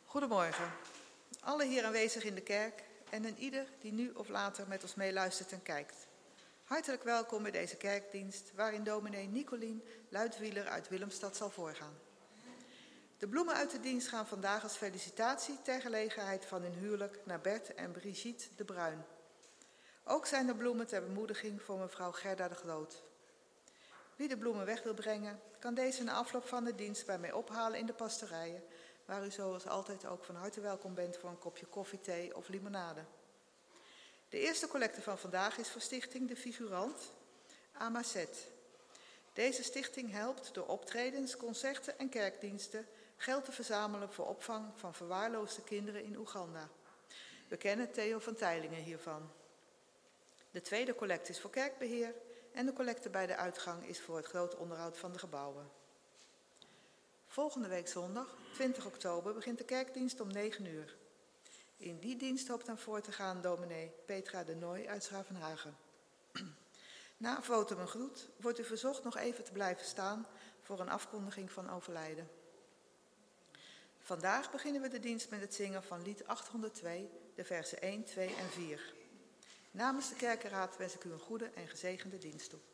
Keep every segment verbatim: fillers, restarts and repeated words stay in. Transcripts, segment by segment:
Goedemorgen, alle hier aanwezig in de kerk en een ieder die nu of later met ons meeluistert en kijkt. Hartelijk welkom bij deze kerkdienst waarin dominee Nicolien Luidwieler uit Willemstad zal voorgaan. De bloemen uit de dienst gaan vandaag als felicitatie ter gelegenheid van hun huwelijk naar Bert en Brigitte de Bruin. Ook zijn er bloemen ter bemoediging voor mevrouw Gerda de Groot. Wie de bloemen weg wil brengen, kan deze na afloop van de dienst bij mij ophalen in de pastorijen, waar u zoals altijd ook van harte welkom bent voor een kopje koffie, thee of limonade. De eerste collecte van vandaag is voor stichting De Figurant, Amazet. Deze stichting helpt door optredens, concerten en kerkdiensten geld te verzamelen voor opvang van verwaarloosde kinderen in Oeganda. We kennen Theo van Teylingen hiervan. De tweede collecte is voor kerkbeheer en de collecte bij de uitgang is voor het groot onderhoud van de gebouwen. Volgende week zondag, twintig oktober, begint de kerkdienst om negen uur. In die dienst hoopt aan voor te gaan dominee Petra de Nooy uit Schravenhagen. Na votum en groet wordt u verzocht nog even te blijven staan voor een afkondiging van overlijden. Vandaag beginnen we de dienst met het zingen van lied achthonderdtwee, de versen één, twee en vier. Namens de kerkenraad wens ik u een goede en gezegende dienst toe.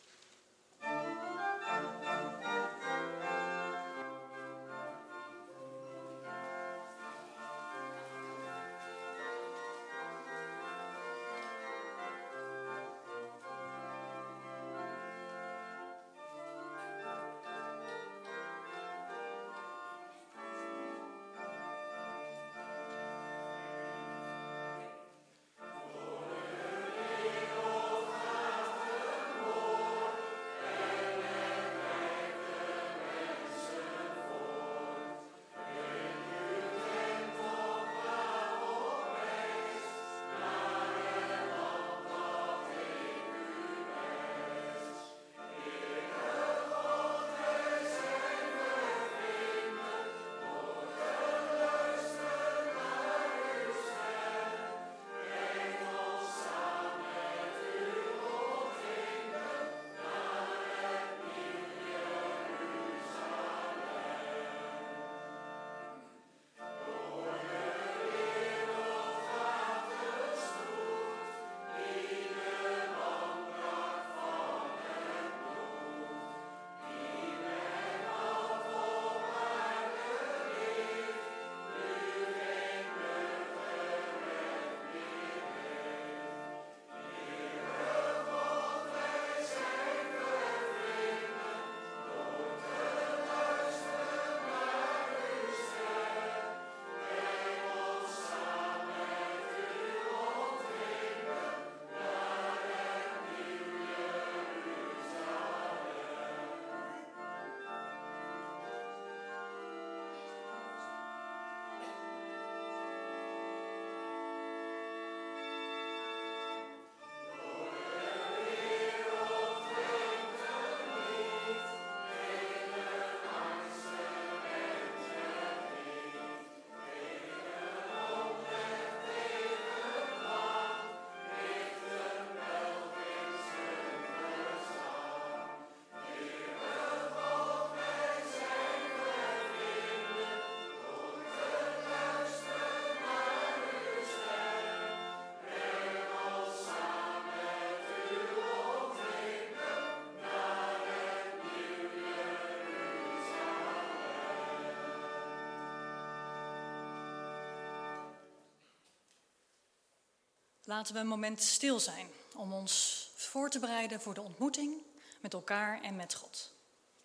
Laten we een moment stil zijn om ons voor te bereiden voor de ontmoeting met elkaar en met God.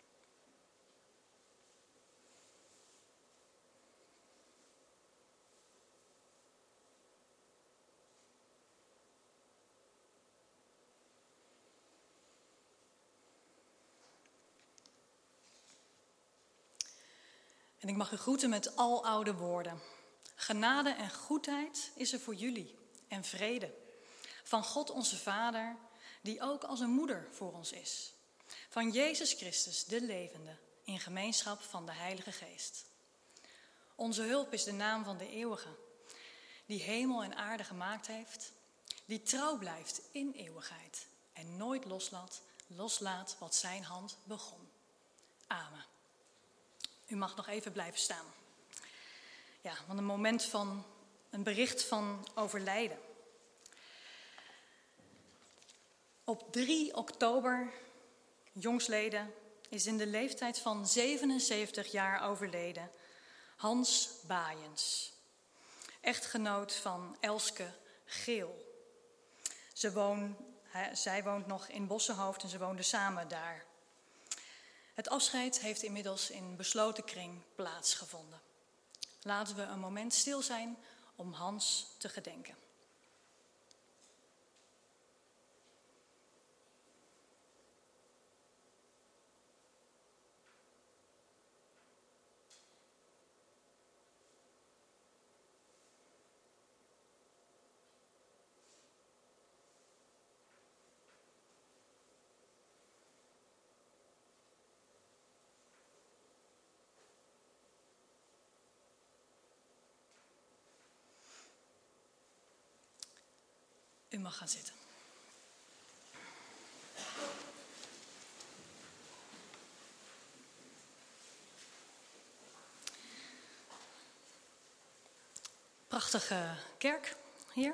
En ik mag u groeten met aloude woorden. Genade en goedheid is er voor jullie en vrede. Van God onze Vader, die ook als een moeder voor ons is. Van Jezus Christus, de levende, in gemeenschap van de Heilige Geest. Onze hulp is de naam van de eeuwige, die hemel en aarde gemaakt heeft, die trouw blijft in eeuwigheid en nooit loslaat, loslaat wat zijn hand begon. Amen. U mag nog even blijven staan. ja, van een moment van een bericht van overlijden. Op drie oktober, jongsleden, is in de leeftijd van zevenenzeventig jaar overleden Hans Baaiens, echtgenoot van Elske Geel. Ze woon, hij, zij woont nog in Bossenhoofd en ze woonden samen daar. Het afscheid heeft inmiddels in besloten kring plaatsgevonden. Laten we een moment stil zijn om Hans te gedenken. U mag gaan zitten. Prachtige kerk hier.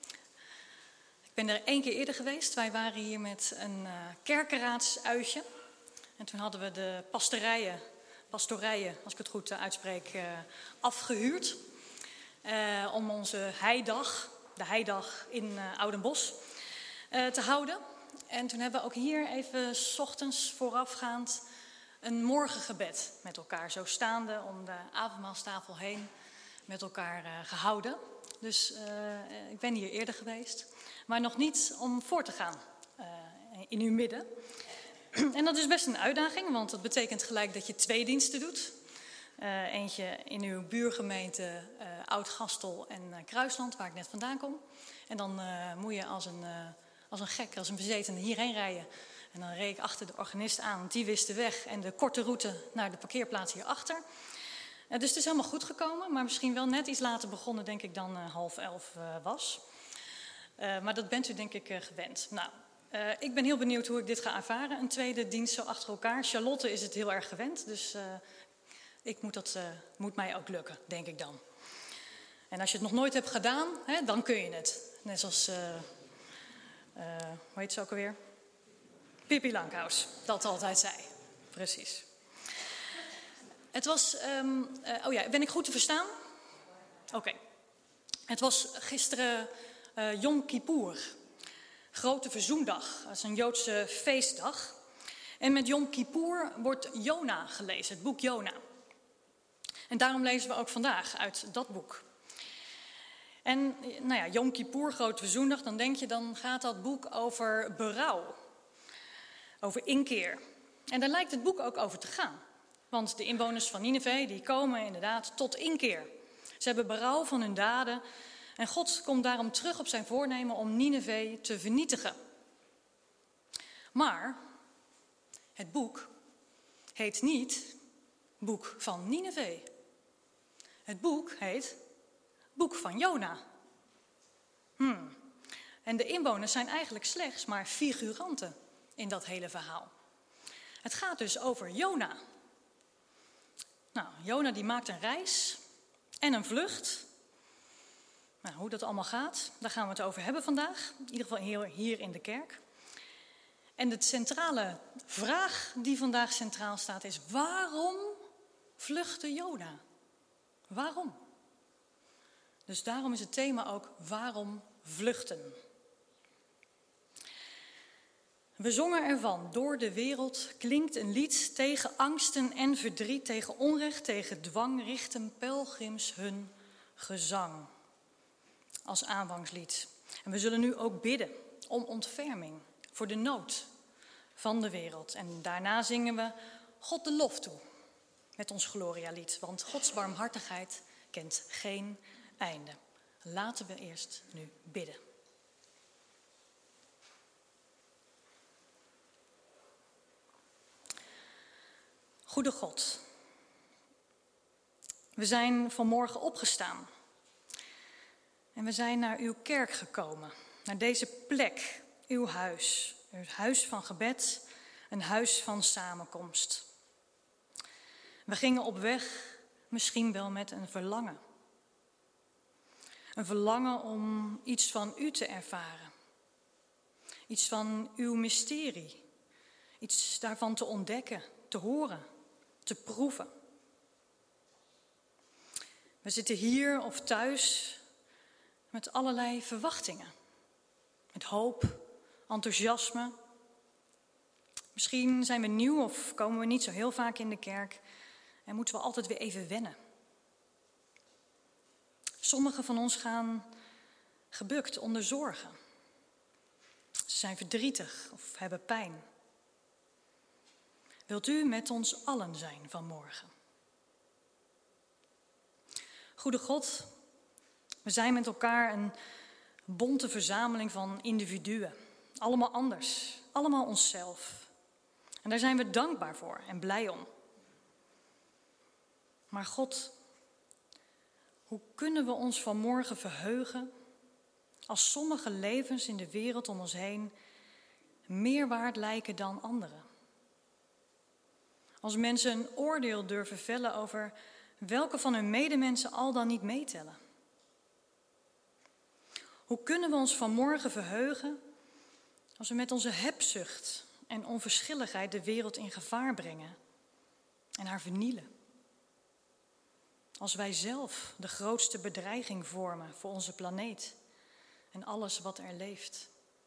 Ik ben er één keer eerder geweest. Wij waren hier met een uh, kerkenraadsuitje. En toen hadden we de pastorijen, pastorijen als ik het goed uh, uitspreek, uh, afgehuurd. Uh, om onze heidag... de heidag in uh, Oudenbosch uh, te houden. En toen hebben we ook hier even 's ochtends voorafgaand een morgengebed met elkaar, zo staande om de avondmaalstafel heen met elkaar uh, gehouden. Dus uh, ik ben hier eerder geweest, maar nog niet om voor te gaan uh, in uw midden. En dat is best een uitdaging, want dat betekent gelijk dat je twee diensten doet. Uh, eentje in uw buurgemeente uh, Oud-Gastel en uh, Kruisland, waar ik net vandaan kom. En dan uh, moet je als een, uh, als een gek, als een bezetene hierheen rijden. En dan reed ik achter de organist aan, want die wist de weg en de korte route naar de parkeerplaats hierachter. Uh, dus het is helemaal goed gekomen, maar misschien wel net iets later begonnen, denk ik, dan uh, half elf uh, was. Uh, maar dat bent u denk ik uh, gewend. Nou, uh, ik ben heel benieuwd hoe ik dit ga ervaren. Een tweede dienst zo achter elkaar. Charlotte is het heel erg gewend, dus... Uh, Ik moet dat uh, moet mij ook lukken, denk ik dan. En als je het nog nooit hebt gedaan, hè, dan kun je het. Net zoals, uh, uh, hoe heet ze ook alweer? Pippi Langkous, dat altijd zei. Precies. Het was, um, uh, oh ja, ben ik goed te verstaan? Oké. Okay. Het was gisteren uh, Yom Kippur, Grote Verzoendag. Dat is een Joodse feestdag. En met Yom Kippur wordt Jona gelezen, het boek Jona. En daarom lezen we ook vandaag uit dat boek. En nou ja, Yom Kippur, Grote Verzoendag, dan denk je, dan gaat dat boek over berouw. Over inkeer. En daar lijkt het boek ook over te gaan. Want de inwoners van Nineve, die komen inderdaad tot inkeer. Ze hebben berouw van hun daden. En God komt daarom terug op zijn voornemen om Nineve te vernietigen. Maar het boek heet niet Boek van Nineve. Het boek heet Boek van Jona. Hmm. En de inwoners zijn eigenlijk slechts maar figuranten in dat hele verhaal. Het gaat dus over Jona. Nou, Jona die maakt een reis en een vlucht. Nou, hoe dat allemaal gaat, daar gaan we het over hebben vandaag. In ieder geval hier, hier in de kerk. En de centrale vraag die vandaag centraal staat is: waarom vluchtte Jona? Waarom? Dus daarom is het thema ook waarom vluchten. We zongen ervan: door de wereld klinkt een lied tegen angsten en verdriet, tegen onrecht, tegen dwang, richten pelgrims hun gezang. Als aanvangslied. En we zullen nu ook bidden om ontferming voor de nood van de wereld. En daarna zingen we God de lof toe met ons Gloria-lied. Want Gods barmhartigheid kent geen einde. Laten we eerst nu bidden. Goede God, we zijn vanmorgen opgestaan. En we zijn naar uw kerk gekomen, naar deze plek, uw huis. Uw huis van gebed, een huis van samenkomst. We gingen op weg, misschien wel met een verlangen Een verlangen om iets van u te ervaren. Iets van uw mysterie. Iets daarvan te ontdekken, te horen, te proeven. We zitten hier of thuis met allerlei verwachtingen. Met hoop, enthousiasme. Misschien zijn we nieuw of komen we niet zo heel vaak in de kerk en moeten we altijd weer even wennen. Sommigen van ons gaan gebukt onder zorgen. Ze zijn verdrietig of hebben pijn. Wilt u met ons allen zijn vanmorgen? Goede God, we zijn met elkaar een bonte verzameling van individuen. Allemaal anders, allemaal onszelf. En daar zijn we dankbaar voor en blij om. Maar God, hoe kunnen we ons vanmorgen verheugen als sommige levens in de wereld om ons heen meer waard lijken dan anderen? Als mensen een oordeel durven vellen over welke van hun medemensen al dan niet meetellen. Hoe kunnen we ons vanmorgen verheugen als we met onze hebzucht en onverschilligheid de wereld in gevaar brengen en haar vernielen? Als wij zelf de grootste bedreiging vormen voor onze planeet en alles wat er leeft.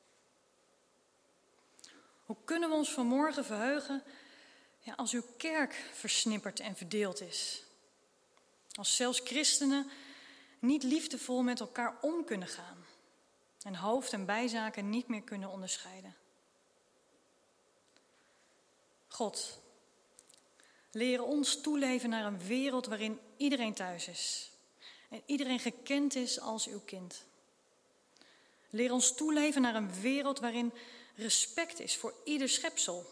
Hoe kunnen we ons vanmorgen verheugen ja, als uw kerk versnipperd en verdeeld is? Als zelfs christenen niet liefdevol met elkaar om kunnen gaan en hoofd- en bijzaken niet meer kunnen onderscheiden. God, leer ons toeleven naar een wereld waarin iedereen thuis is en iedereen gekend is als uw kind. Leer ons toeleven naar een wereld waarin respect is voor ieder schepsel.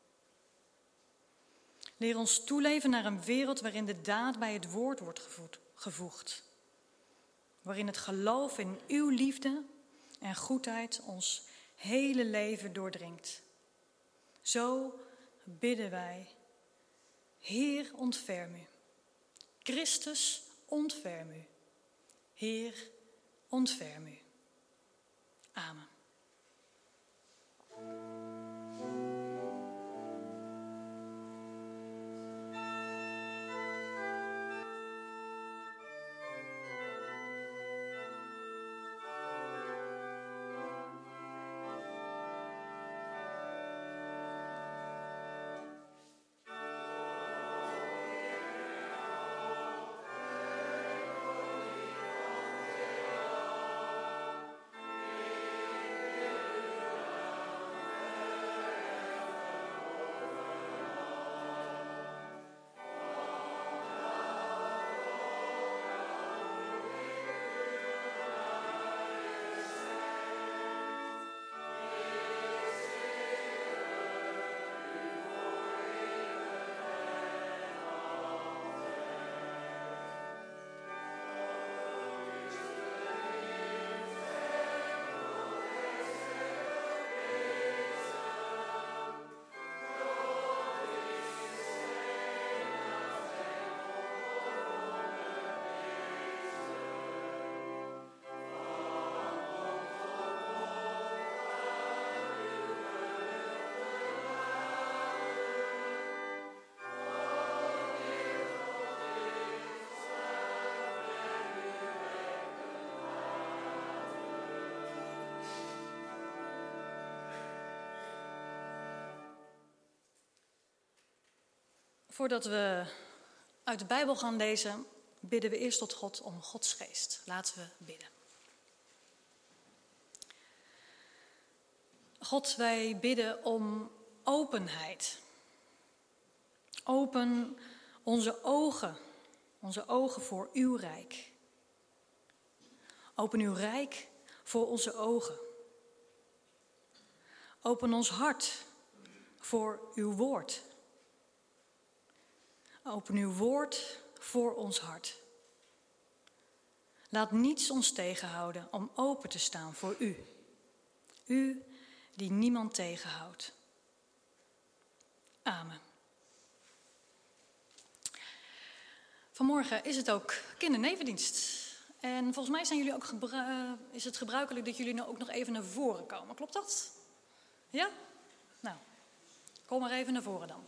Leer ons toeleven naar een wereld waarin de daad bij het woord wordt gevoegd. Waarin het geloof in uw liefde en goedheid ons hele leven doordringt. Zo bidden wij. Heer, ontferm u. Christus, ontferm u. Heer, ontferm u. Amen. Voordat we uit de Bijbel gaan lezen, bidden we eerst tot God om Gods geest. Laten we bidden. God, wij bidden om openheid. Open onze ogen, onze ogen voor uw rijk. Open uw rijk voor onze ogen. Open ons hart voor uw woord. Open uw woord voor ons hart. Laat niets ons tegenhouden om open te staan voor u. U die niemand tegenhoudt. Amen. Vanmorgen is het ook kindernevendienst. En volgens mij zijn jullie ook gebru- is het gebruikelijk dat jullie nou ook nog even naar voren komen. Klopt dat? Ja? Nou, kom maar even naar voren dan.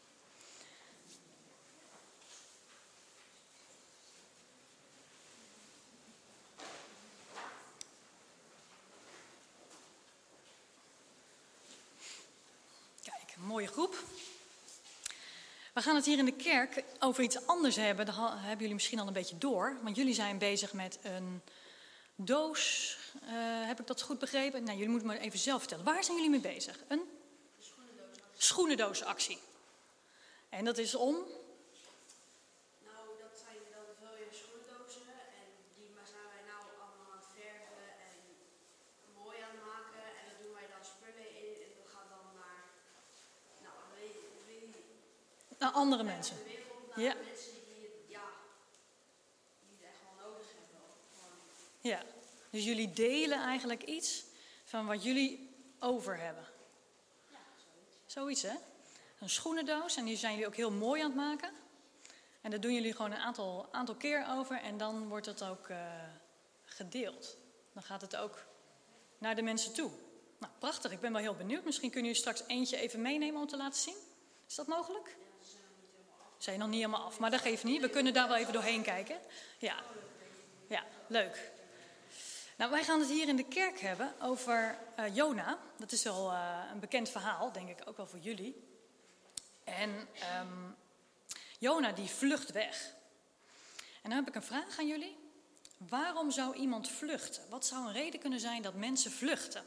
Kijk, een mooie groep. We gaan het hier in de kerk over iets anders hebben. Dat hebben jullie misschien al een beetje door. Want jullie zijn bezig met een doos. Uh, heb ik dat goed begrepen? Nou, jullie moeten me even zelf vertellen. Waar zijn jullie mee bezig? Een schoenendoosactie. Schoenendoosactie. En dat is om? Nou, dat zijn dan veel in schoenendozen. En die zijn wij nou allemaal aan het verven en mooi aan het maken. En daar doen wij dan spullen in. En dat gaat dan naar, nou, weet, weet, naar andere mensen. De wereld, naar ja. mensen die, ja, die het echt wel nodig hebben. Gewoon. Ja, dus jullie delen eigenlijk iets van wat jullie over hebben. Ja, zoiets. Zoiets, hè? Een schoenendoos en die zijn jullie ook heel mooi aan het maken. En daar doen jullie gewoon een aantal, aantal keer over en dan wordt het ook uh, gedeeld. Dan gaat het ook naar de mensen toe. Nou, prachtig. Ik ben wel heel benieuwd. Misschien kunnen jullie straks eentje even meenemen om te laten zien. Is dat mogelijk? Ze zijn nog niet helemaal af, maar dat geeft niet. We kunnen daar wel even doorheen kijken. Ja, ja, leuk. Nou, wij gaan het hier in de kerk hebben over uh, Jona. Dat is wel uh, een bekend verhaal, denk ik ook wel voor jullie. En um, Jona die vlucht weg. En dan heb ik een vraag aan jullie. Waarom zou iemand vluchten? Wat zou een reden kunnen zijn dat mensen vluchten?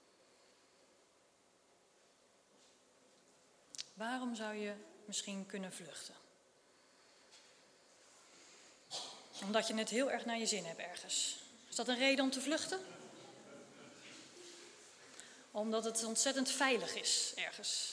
Waarom zou je misschien kunnen vluchten? Omdat je het heel erg naar je zin hebt ergens. Is dat een reden om te vluchten? Omdat het ontzettend veilig is ergens.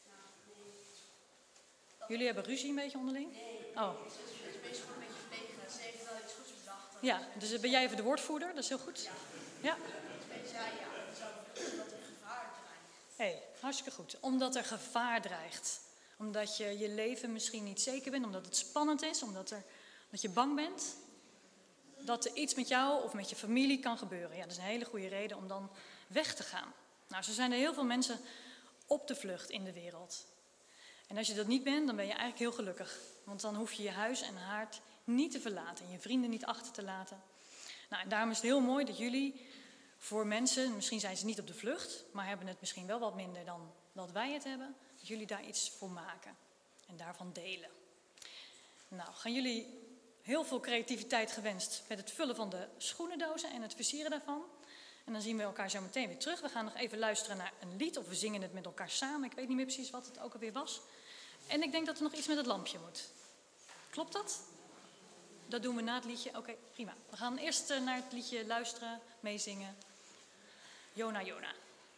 Jullie hebben ruzie een beetje onderling? Nee, oh. ze is bezig gewoon een beetje plegen. Ze heeft wel iets goeds bedacht. Ja, dus ben jij even de woordvoerder, dat is heel goed. Ja. Ja. Zij zei ja, omdat er gevaar dreigt. Hé, hey, hartstikke goed. Omdat er gevaar dreigt. Omdat je je leven misschien niet zeker bent, omdat het spannend is, omdat er, dat je bang bent. Dat er iets met jou of met je familie kan gebeuren. Ja, dat is een hele goede reden om dan weg te gaan. Nou, zo zijn er heel veel mensen op de vlucht in de wereld. En als je dat niet bent, dan ben je eigenlijk heel gelukkig. Want dan hoef je je huis en haard niet te verlaten. En je vrienden niet achter te laten. Nou, en daarom is het heel mooi dat jullie voor mensen, misschien zijn ze niet op de vlucht, maar hebben het misschien wel wat minder dan dat wij het hebben, dat jullie daar iets voor maken. En daarvan delen. Nou, gaan jullie heel veel creativiteit gewenst met het vullen van de schoenendozen en het versieren daarvan. En dan zien we elkaar zo meteen weer terug. We gaan nog even luisteren naar een lied of we zingen het met elkaar samen. Ik weet niet meer precies wat het ook alweer was. En ik denk dat er nog iets met het lampje moet. Klopt dat? Dat doen we na het liedje. Oké, okay, prima. We gaan eerst naar het liedje luisteren, meezingen. Jona, Jona.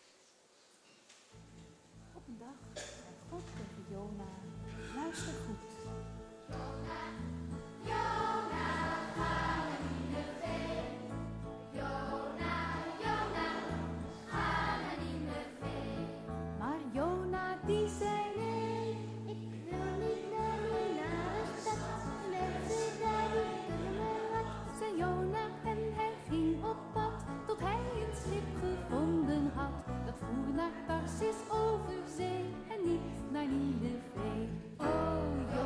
Op een dag zei God tegen Jona, luister goed. Jona, Jona, ga naar Nineve. Jona, Jona, ga naar Nineve. Maar Jona die zei nee, Ik wil niet naar die nare stad. Mensen daar die kunnen me wat. zei Jona en hij ging op pad, tot hij een schip gevonden had. Dat voer naar Tarsis over zee en niet naar Nineve. Oh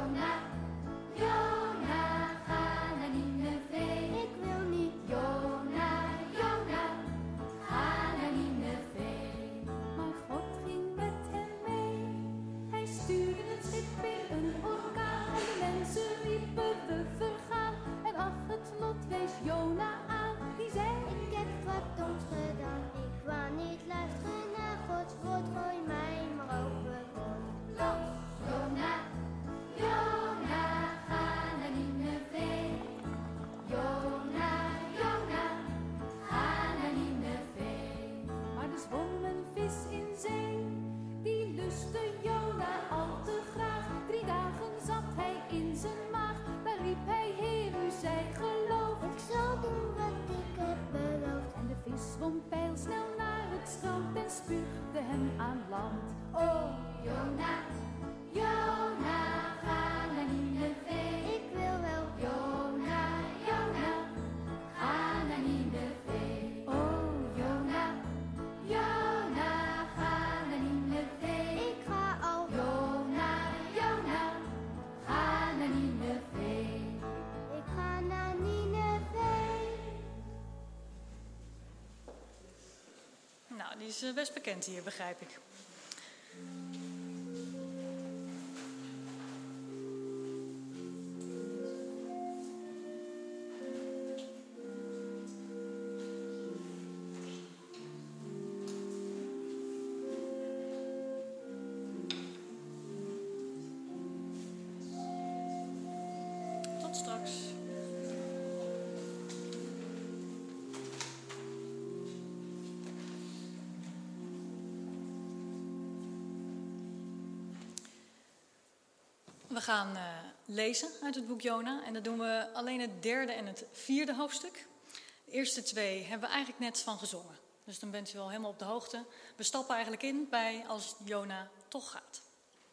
is uh, best bekend hier, begrijp ik. Tot straks. We gaan uh, lezen uit het boek Jona en dat doen we alleen het derde en het vierde hoofdstuk. De eerste twee hebben we eigenlijk net van gezongen. Dus dan bent u al helemaal op de hoogte. We stappen eigenlijk in bij als Jona toch gaat.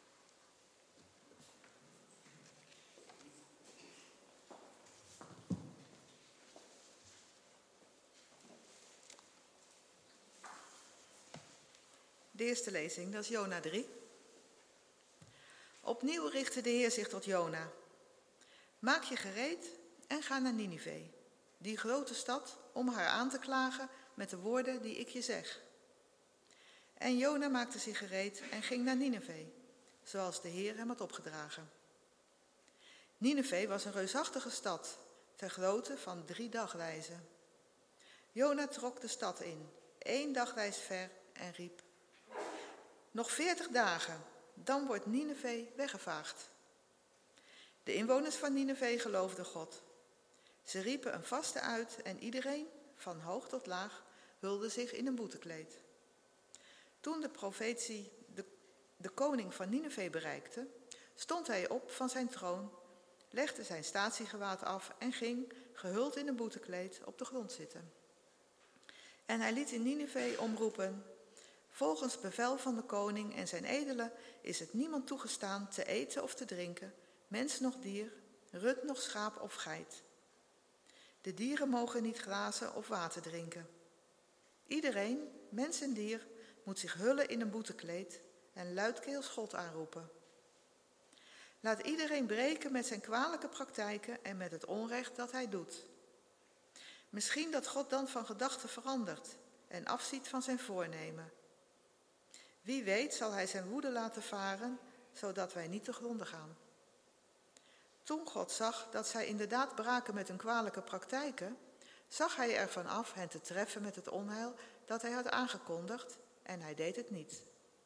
De eerste lezing, dat is Jona drie. Opnieuw richtte de Heer zich tot Jona. Maak je gereed en ga naar Ninive, die grote stad, om haar aan te klagen met de woorden die ik je zeg. En Jona maakte zich gereed en ging naar Ninive, zoals de Heer hem had opgedragen. Ninive was een reusachtige stad, ter grootte van drie dagreizen. Jona trok de stad in, één dagreis ver, en riep: nog veertig dagen, dan wordt Ninive weggevaagd. De inwoners van Ninive geloofden God. Ze riepen een vaste uit en iedereen, van hoog tot laag, hulde zich in een boetekleed. Toen de profetie de, de koning van Ninive bereikte, stond hij op van zijn troon, legde zijn statiegewaad af en ging, gehuld in een boetekleed, op de grond zitten. En hij liet in Ninive omroepen: volgens bevel van de koning en zijn edelen is het niemand toegestaan te eten of te drinken, mens noch dier, rund noch schaap of geit. De dieren mogen niet grazen of water drinken. Iedereen, mens en dier, moet zich hullen in een boetekleed en luidkeels God aanroepen. Laat iedereen breken met zijn kwalijke praktijken en met het onrecht dat hij doet. Misschien dat God dan van gedachten verandert en afziet van zijn voornemen. Wie weet zal hij zijn woede laten varen, zodat wij niet te gronde gaan. Toen God zag dat zij inderdaad braken met hun kwalijke praktijken, zag hij ervan af hen te treffen met het onheil dat hij had aangekondigd, en hij deed het niet.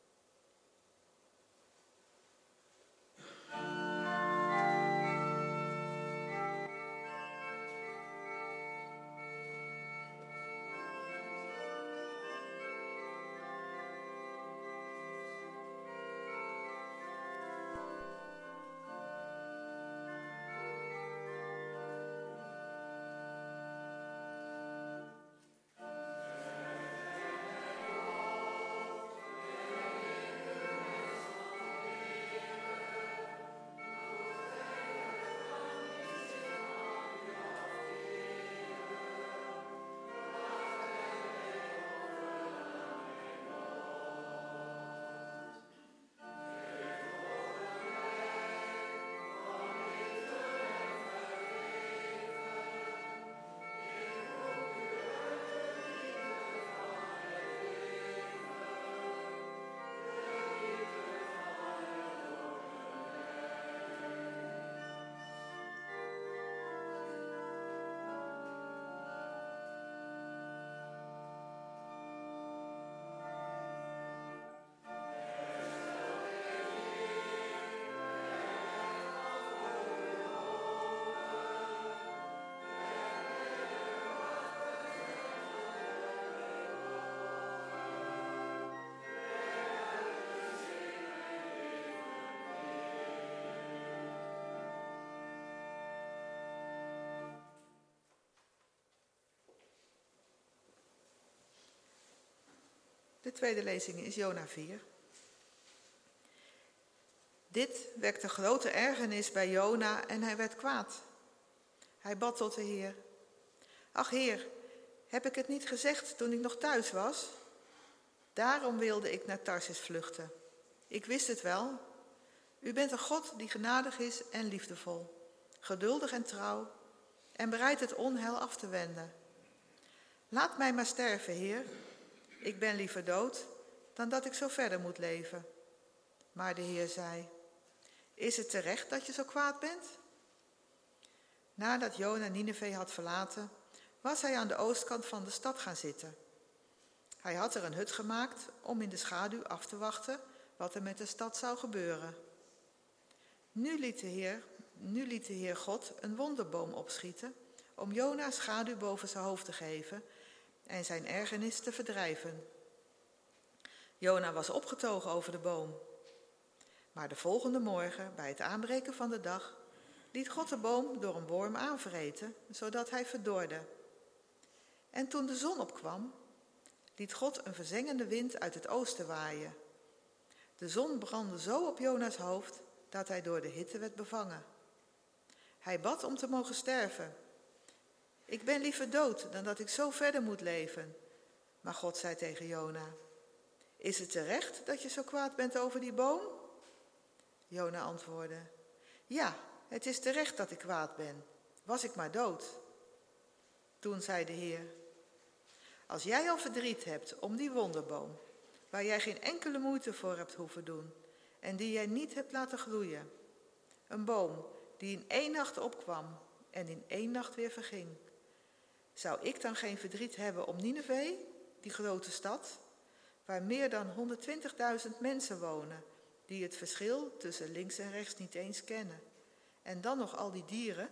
De tweede lezing is Jona vier. Dit wekte grote ergernis bij Jona en hij werd kwaad. Hij bad tot de Heer: ach Heer, heb ik het niet gezegd toen ik nog thuis was? Daarom wilde ik naar Tarsis vluchten. Ik wist het wel. U bent een God die genadig is en liefdevol, geduldig en trouw en bereid het onheil af te wenden. Laat mij maar sterven, Heer. Ik ben liever dood dan dat ik zo verder moet leven. Maar de Heer zei, is het terecht dat je zo kwaad bent? Nadat Jona Nineve had verlaten, was hij aan de oostkant van de stad gaan zitten. Hij had er een hut gemaakt om in de schaduw af te wachten wat er met de stad zou gebeuren. Nu liet de Heer, nu liet de Heer God een wonderboom opschieten om Jona schaduw boven zijn hoofd te geven en zijn ergernis te verdrijven. Jona was opgetogen over de boom. Maar de volgende morgen, bij het aanbreken van de dag, liet God de boom door een worm aanvreten, zodat hij verdorde. En toen de zon opkwam, liet God een verzengende wind uit het oosten waaien. De zon brandde zo op Jona's hoofd dat hij door de hitte werd bevangen. Hij bad om te mogen sterven. Ik ben liever dood dan dat ik zo verder moet leven. Maar God zei tegen Jona, is het terecht dat je zo kwaad bent over die boom? Jona antwoordde, ja, het is terecht dat ik kwaad ben. Was ik maar dood. Toen zei de Heer, als jij al verdriet hebt om die wonderboom, waar jij geen enkele moeite voor hebt hoeven doen en die jij niet hebt laten groeien, een boom die in één nacht opkwam en in één nacht weer verging, zou ik dan geen verdriet hebben om Nineve, die grote stad, waar meer dan honderdtwintigduizend mensen wonen, die het verschil tussen links en rechts niet eens kennen. En dan nog al die dieren.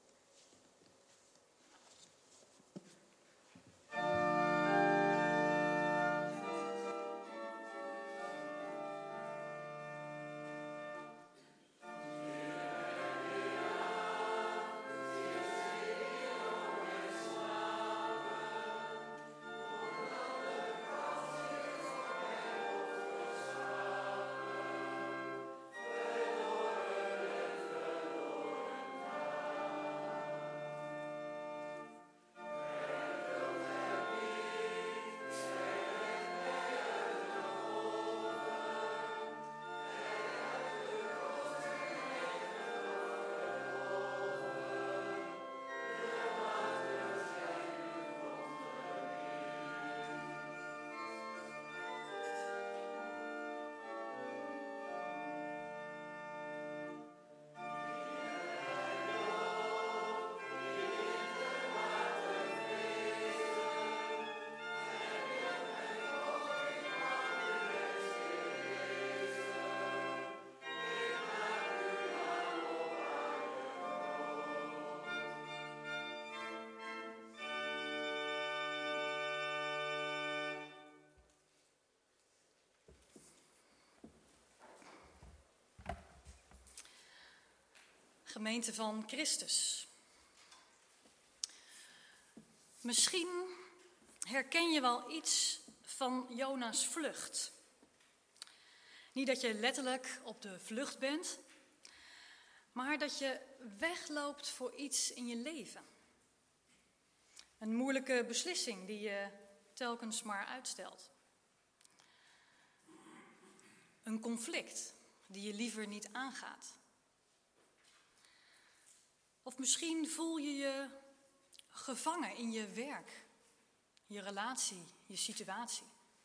Gemeente van Christus. Misschien herken je wel iets van Jona's vlucht. Niet dat je letterlijk op de vlucht bent, maar dat je wegloopt voor iets in je leven. Een moeilijke beslissing die je telkens maar uitstelt. Een conflict die je liever niet aangaat. Of misschien voel je je gevangen in je werk, je relatie, je situatie.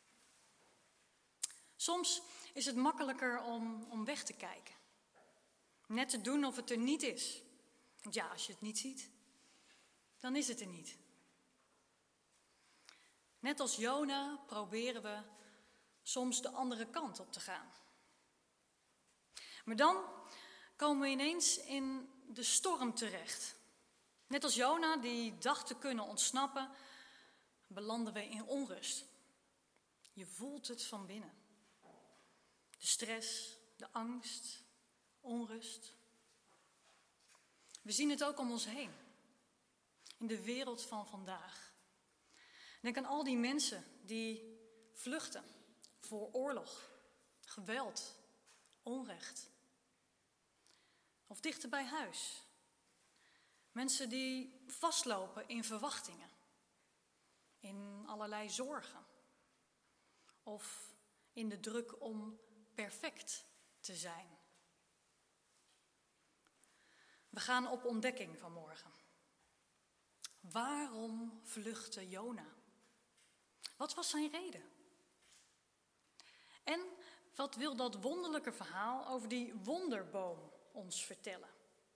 Soms is het makkelijker om, om weg te kijken. Net te doen of het er niet is. Want ja, als je het niet ziet, dan is het er niet. Net als Jona proberen we soms de andere kant op te gaan. Maar dan komen we ineens in de storm terecht. Net als Jona, die dacht te kunnen ontsnappen, belanden we in onrust. Je voelt het van binnen. De stress, de angst, onrust. We zien het ook om ons heen. In de wereld van vandaag. Denk aan al die mensen die vluchten voor oorlog, geweld, onrecht. Of dichter bij huis. Mensen die vastlopen in verwachtingen. In allerlei zorgen. Of in de druk om perfect te zijn. We gaan op ontdekking vanmorgen. Waarom vluchtte Jona? Wat was zijn reden? En wat wil dat wonderlijke verhaal over die wonderboom ons vertellen?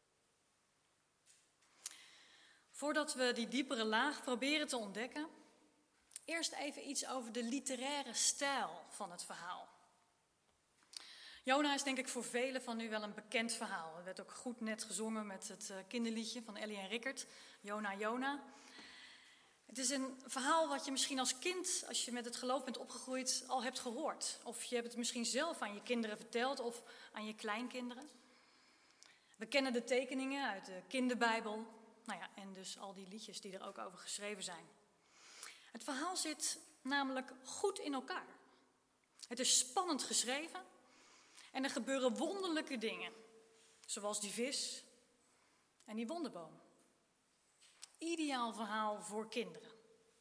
Voordat we die diepere laag proberen te ontdekken, eerst even iets over de literaire stijl van het verhaal. Jona is denk ik voor velen van u wel een bekend verhaal. Het werd ook goed net gezongen met het kinderliedje van Ellie en Rickert, Jona, Jona. Het is een verhaal wat je misschien als kind, als je met het geloof bent opgegroeid, al hebt gehoord. Of je hebt het misschien zelf aan je kinderen verteld of aan je kleinkinderen. We kennen de tekeningen uit de kinderbijbel. Nou ja, en dus al die liedjes die er ook over geschreven zijn. Het verhaal zit namelijk goed in elkaar. Het is spannend geschreven en er gebeuren wonderlijke dingen. Zoals die vis en die wonderboom. Ideaal verhaal voor kinderen.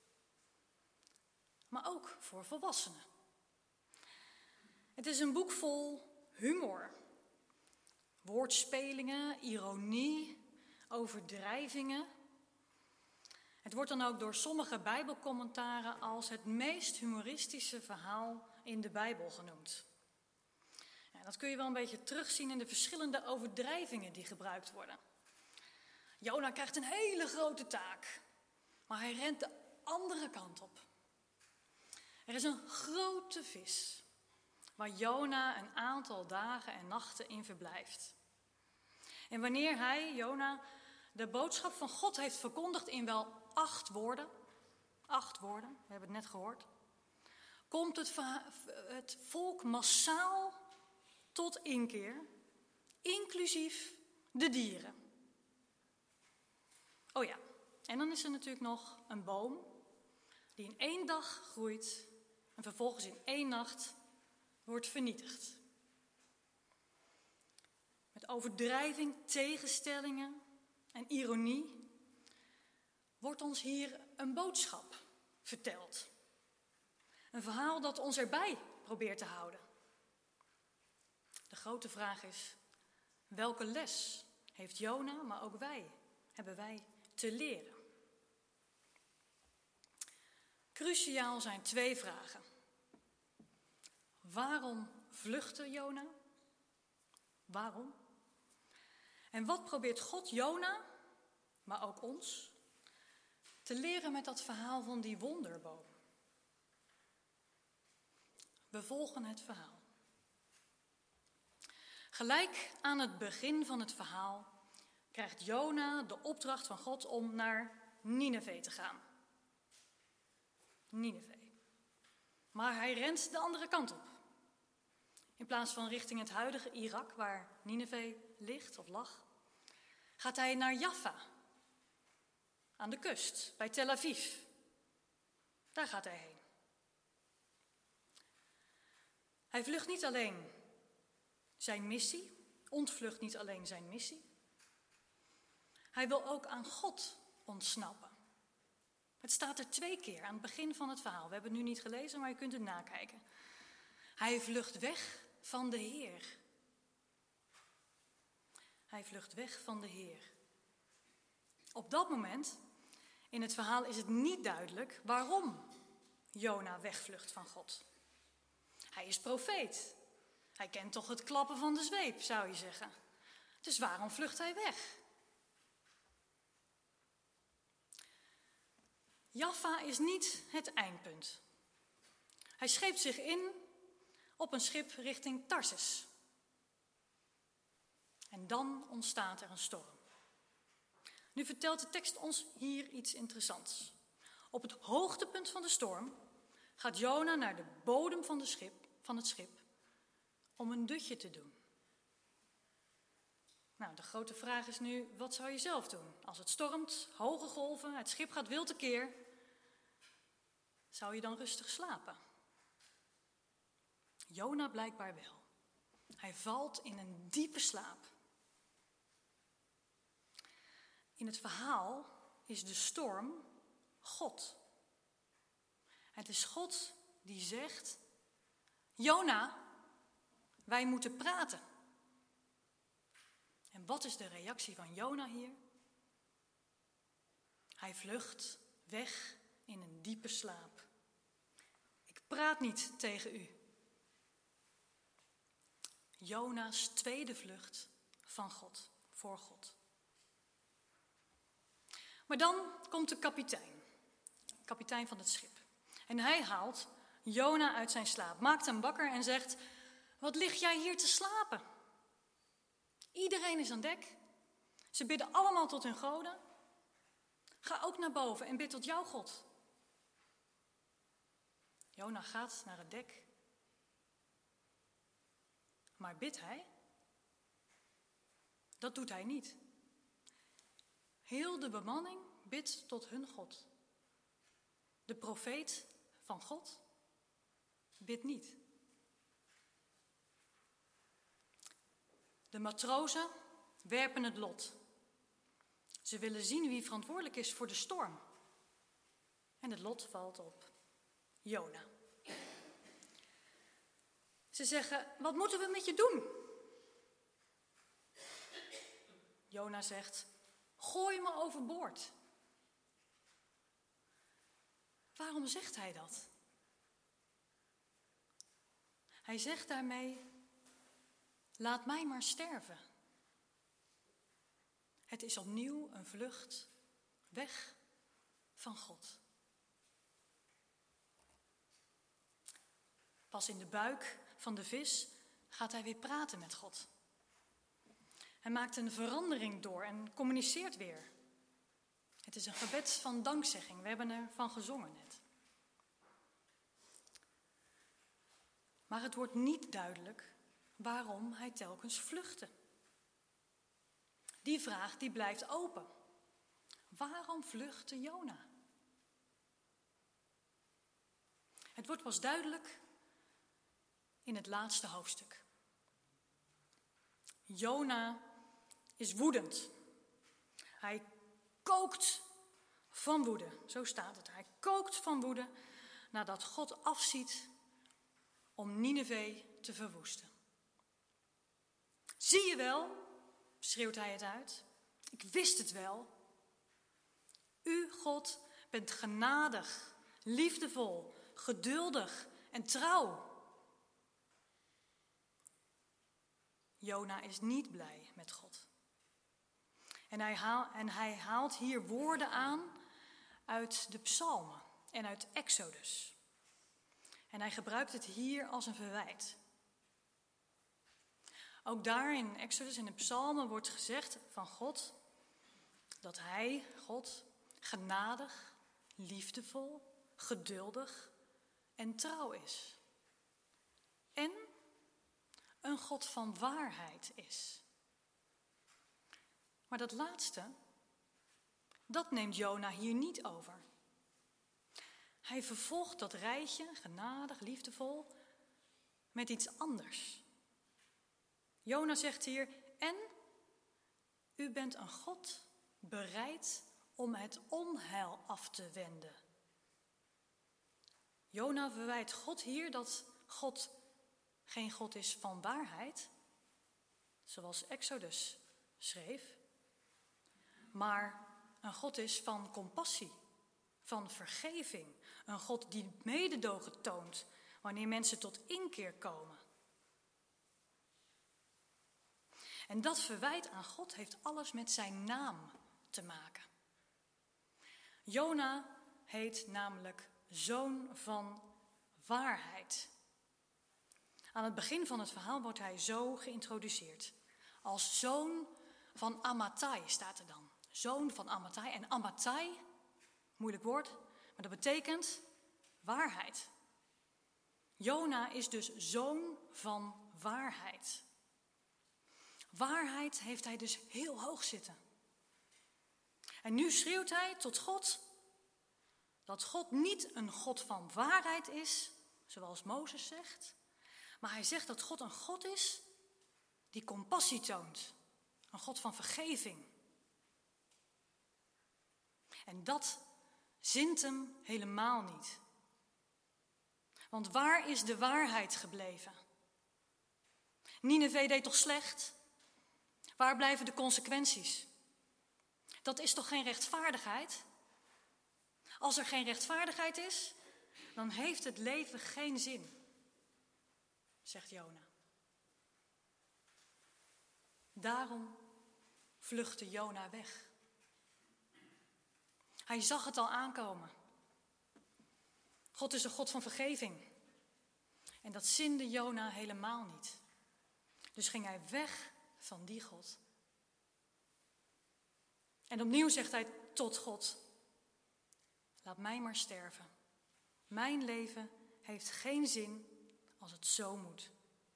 Maar ook voor volwassenen. Het is een boek vol humor. Woordspelingen, ironie, overdrijvingen. Het wordt dan ook door sommige Bijbelcommentaren als het meest humoristische verhaal in de Bijbel genoemd. Ja, dat kun je wel een beetje terugzien in de verschillende overdrijvingen die gebruikt worden. Jona krijgt een hele grote taak, maar hij rent de andere kant op. Er is een grote vis, waar Jona een aantal dagen en nachten in verblijft. En wanneer hij, Jona, de boodschap van God heeft verkondigd in wel acht woorden, acht woorden, we hebben het net gehoord, komt het, het volk massaal tot inkeer, inclusief de dieren. Oh ja, en dan is er natuurlijk nog een boom die in één dag groeit en vervolgens in één nacht wordt vernietigd. Met overdrijving, tegenstellingen en ironie wordt ons hier een boodschap verteld. Een verhaal dat ons erbij probeert te houden. De grote vraag is, welke les heeft Jona, maar ook wij, hebben wij te leren? Cruciaal zijn twee vragen. Waarom vluchtte Jona? Waarom? En wat probeert God Jona, maar ook ons, te leren met dat verhaal van die wonderboom? We volgen het verhaal. Gelijk aan het begin van het verhaal krijgt Jona de opdracht van God om naar Nineve te gaan. Nineve. Maar hij rent de andere kant op. In plaats van richting het huidige Irak, waar Nineve ligt of lag, gaat hij naar Jaffa, aan de kust, bij Tel Aviv. Daar gaat hij heen. Hij vlucht niet alleen zijn missie, ontvlucht niet alleen zijn missie. Hij wil ook aan God ontsnappen. Het staat er twee keer aan het begin van het verhaal. We hebben het nu niet gelezen, maar je kunt het nakijken. Hij vlucht weg van de Heer. Hij vlucht weg van de Heer. Op dat moment in het verhaal is het niet duidelijk waarom Jona wegvlucht van God. Hij is profeet. Hij kent toch het klappen van de zweep, zou je zeggen. Dus waarom vlucht hij weg? Jaffa is niet het eindpunt. Hij scheept zich in op een schip richting Tarsus. En dan ontstaat er een storm. Nu vertelt de tekst ons hier iets interessants. Op het hoogtepunt van de storm gaat Jona naar de bodem van, de schip, van het schip om een dutje te doen. Nou, de grote vraag is nu, wat zou je zelf doen? Als het stormt, hoge golven, het schip gaat wild tekeer, zou je dan rustig slapen? Jona blijkbaar wel. Hij valt in een diepe slaap. In het verhaal is de storm God. Het is God die zegt, Jona, wij moeten praten. En wat is de reactie van Jona hier? Hij vlucht weg in een diepe slaap. praat niet tegen u. Jona's tweede vlucht van God, voor God. Maar dan komt de kapitein, kapitein van het schip. En hij haalt Jona uit zijn slaap, maakt hem wakker en zegt: wat lig jij hier te slapen? Iedereen is aan dek. Ze bidden allemaal tot hun goden. Ga ook naar boven en bid tot jouw God. Jona gaat naar het dek. Maar bidt hij? Dat doet hij niet. Heel de bemanning bidt tot hun God. De profeet van God bidt niet. De matrozen werpen het lot. Ze willen zien wie verantwoordelijk is voor de storm. En het lot valt op Jona. Ze zeggen: wat moeten we met je doen? Jona zegt: gooi me overboord. Waarom zegt hij dat? Hij zegt daarmee: laat mij maar sterven. Het is opnieuw een vlucht weg van God. Pas in de buik van de vis gaat hij weer praten met God. Hij maakt een verandering door en communiceert weer. Het is een gebed van dankzegging. We hebben ervan gezongen net. Maar het wordt niet duidelijk waarom hij telkens vluchtte. Die vraag die blijft open. Waarom vluchtte Jona? Het wordt pas duidelijk in het laatste hoofdstuk. Jona is woedend. Hij kookt van woede, zo staat het. Hij kookt van woede nadat God afziet om Nineve te verwoesten. Zie je wel, schreeuwt hij het uit. Ik wist het wel. U, God, bent genadig, liefdevol, geduldig en trouw. Jona is niet blij met God. En hij, haal, en hij haalt hier woorden aan uit de psalmen en uit Exodus. En hij gebruikt het hier als een verwijt. Ook daar in Exodus en de psalmen wordt gezegd van God dat hij, God, genadig, liefdevol, geduldig en trouw is. En een God van waarheid is. Maar dat laatste, dat neemt Jona hier niet over. Hij vervolgt dat rijtje, genadig, liefdevol, met iets anders. Jona zegt hier: en u bent een God bereid om het onheil af te wenden. Jona verwijt God hier dat God geen God is van waarheid, zoals Exodus schreef, maar een God is van compassie, van vergeving. Een God die mededogen toont wanneer mensen tot inkeer komen. En dat verwijt aan God heeft alles met zijn naam te maken. Jona heet namelijk zoon van waarheid. Aan het begin van het verhaal wordt hij zo geïntroduceerd. Als zoon van Amattai staat er dan. Zoon van Amattai. En Amattai, moeilijk woord, maar dat betekent waarheid. Jona is dus zoon van waarheid. Waarheid heeft hij dus heel hoog zitten. En nu schreeuwt hij tot God dat God niet een God van waarheid is, zoals Mozes zegt, maar hij zegt dat God een God is die compassie toont. Een God van vergeving. En dat zint hem helemaal niet. Want waar is de waarheid gebleven? Nineve deed toch slecht? Waar blijven de consequenties? Dat is toch geen rechtvaardigheid? Als er geen rechtvaardigheid is, dan heeft het leven geen zin, zegt Jona. Daarom vluchtte Jona weg. Hij zag het al aankomen. God is een God van vergeving. En dat zinde Jona helemaal niet. Dus ging hij weg van die God. En opnieuw zegt hij tot God: laat mij maar sterven. Mijn leven heeft geen zin als het zo moet.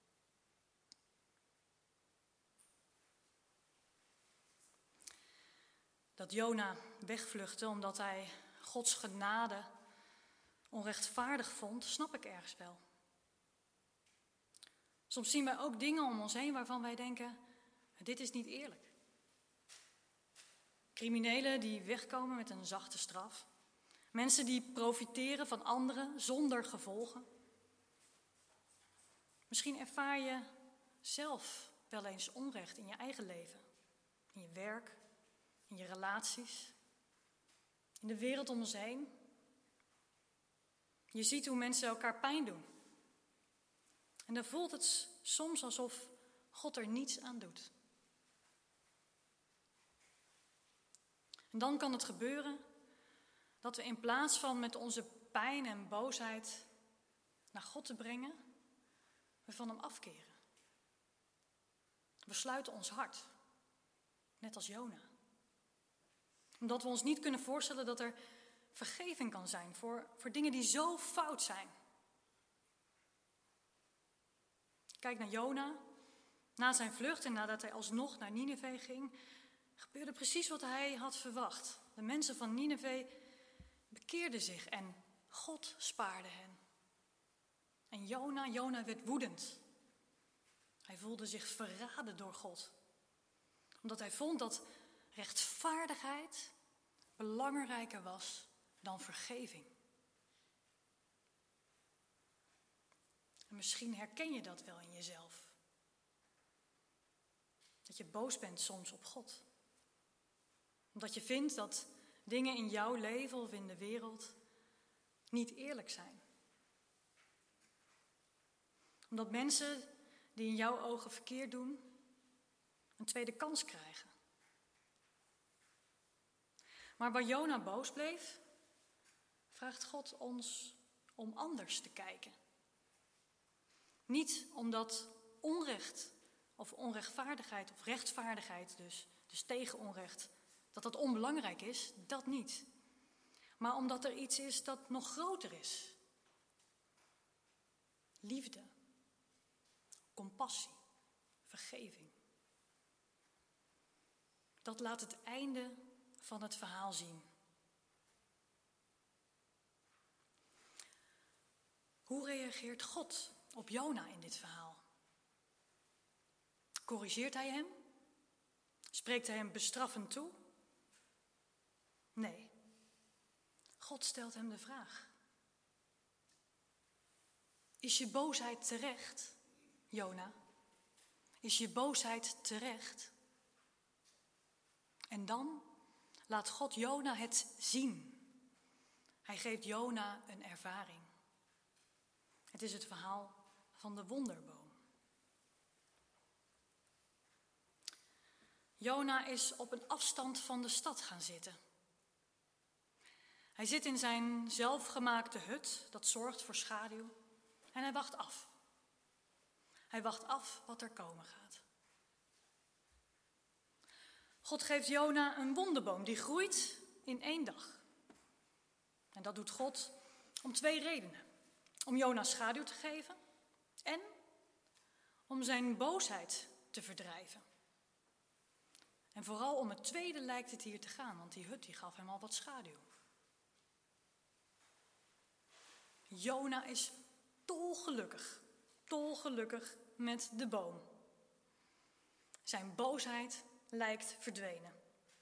Dat Jona wegvluchtte omdat hij Gods genade onrechtvaardig vond, snap ik ergens wel. Soms zien wij ook dingen om ons heen waarvan wij denken: dit is niet eerlijk. Criminelen die wegkomen met een zachte straf. Mensen die profiteren van anderen zonder gevolgen. Misschien ervaar je zelf wel eens onrecht in je eigen leven. In je werk, in je relaties, in de wereld om ons heen. Je ziet hoe mensen elkaar pijn doen. En dan voelt het soms alsof God er niets aan doet. En dan kan het gebeuren dat we in plaats van met onze pijn en boosheid naar God te brengen, we van hem afkeren. We sluiten ons hart, net als Jona. Omdat we ons niet kunnen voorstellen dat er vergeving kan zijn voor, voor dingen die zo fout zijn. Kijk naar Jona. Na zijn vlucht en nadat hij alsnog naar Nineve ging, gebeurde precies wat hij had verwacht. De mensen van Nineve bekeerden zich en God spaarde hen. En Jona, Jona werd woedend. Hij voelde zich verraden door God. Omdat hij vond dat rechtvaardigheid belangrijker was dan vergeving. En misschien herken je dat wel in jezelf. Dat je boos bent soms op God. Omdat je vindt dat dingen in jouw leven of in de wereld niet eerlijk zijn. Omdat mensen die in jouw ogen verkeerd doen, een tweede kans krijgen. Maar waar Jona boos bleef, vraagt God ons om anders te kijken. Niet omdat onrecht of onrechtvaardigheid of rechtvaardigheid dus, dus tegen onrecht, dat dat onbelangrijk is, dat niet. Maar omdat er iets is dat nog groter is. Liefde, compassie, vergeving. Dat laat het einde van het verhaal zien. Hoe reageert God op Jona in dit verhaal? Corrigeert hij hem? Spreekt hij hem bestraffend toe? Nee. God stelt hem de vraag: is je boosheid terecht, Jona? Is je boosheid terecht? En dan laat God Jona het zien. Hij geeft Jona een ervaring. Het is het verhaal van de wonderboom. Jona is op een afstand van de stad gaan zitten. Hij zit in zijn zelfgemaakte hut, dat zorgt voor schaduw, en hij wacht af. Hij wacht af wat er komen gaat. God geeft Jona een wonderboom die groeit in één dag. En dat doet God om twee redenen. Om Jona schaduw te geven en om zijn boosheid te verdrijven. En vooral om het tweede lijkt het hier te gaan, want die hut die gaf hem al wat schaduw. Jona is dolgelukkig, dolgelukkig met de boom. Zijn boosheid lijkt verdwenen.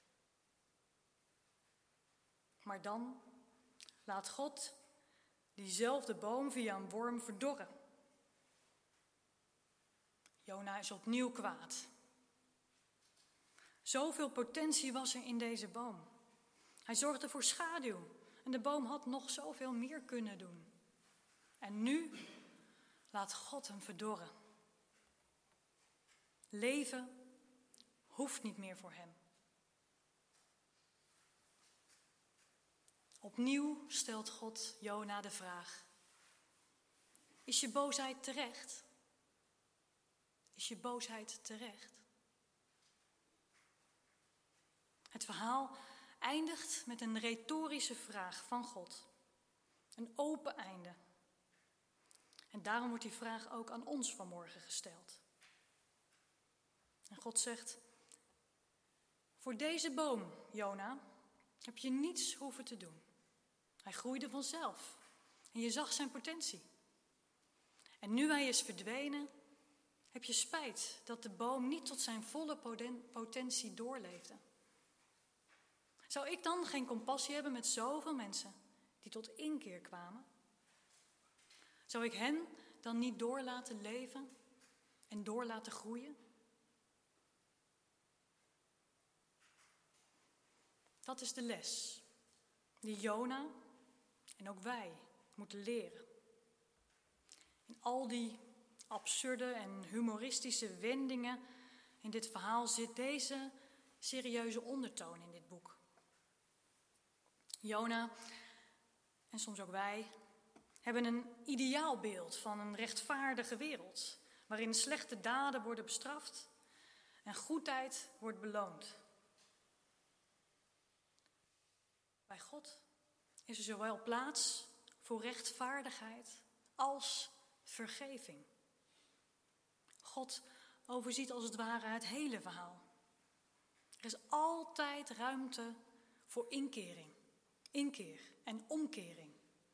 Maar dan laat God diezelfde boom via een worm verdorren. Jona is opnieuw kwaad. Zoveel potentie was er in deze boom. Hij zorgde voor schaduw. En de boom had nog zoveel meer kunnen doen. En nu laat God hem verdorren. Leven hoeft niet meer voor hem. Opnieuw stelt God Jona de vraag: is je boosheid terecht? Is je boosheid terecht? Het verhaal eindigt met een retorische vraag van God. Een open einde. En daarom wordt die vraag ook aan ons vanmorgen gesteld. En God zegt: voor deze boom, Jona, heb je niets hoeven te doen. Hij groeide vanzelf en je zag zijn potentie. En nu hij is verdwenen, heb je spijt dat de boom niet tot zijn volle potentie doorleefde. Zou ik dan geen compassie hebben met zoveel mensen die tot inkeer kwamen? Zou ik hen dan niet door laten leven en door laten groeien? Dat is de les die Jona en ook wij moeten leren. In al die absurde en humoristische wendingen in dit verhaal zit deze serieuze ondertoon in dit boek. Jona, en soms ook wij, hebben een ideaalbeeld van een rechtvaardige wereld, waarin slechte daden worden bestraft en goedheid wordt beloond. Bij God is er zowel plaats voor rechtvaardigheid als vergeving. God overziet als het ware het hele verhaal. Er is altijd ruimte voor inkering, inkeer en omkering.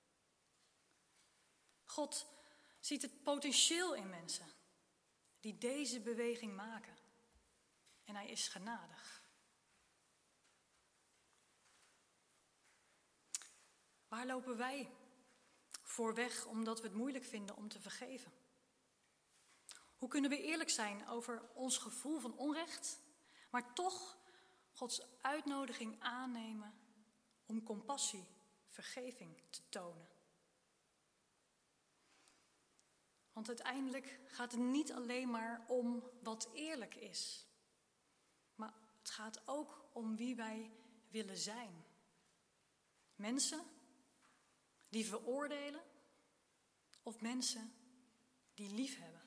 God ziet het potentieel in mensen die deze beweging maken. En hij is genadig. Waar lopen wij voor weg omdat we het moeilijk vinden om te vergeven? Hoe kunnen we eerlijk zijn over ons gevoel van onrecht, maar toch Gods uitnodiging aannemen om compassie, vergeving te tonen? Want uiteindelijk gaat het niet alleen maar om wat eerlijk is, maar het gaat ook om wie wij willen zijn. Mensen die veroordelen of mensen die liefhebben.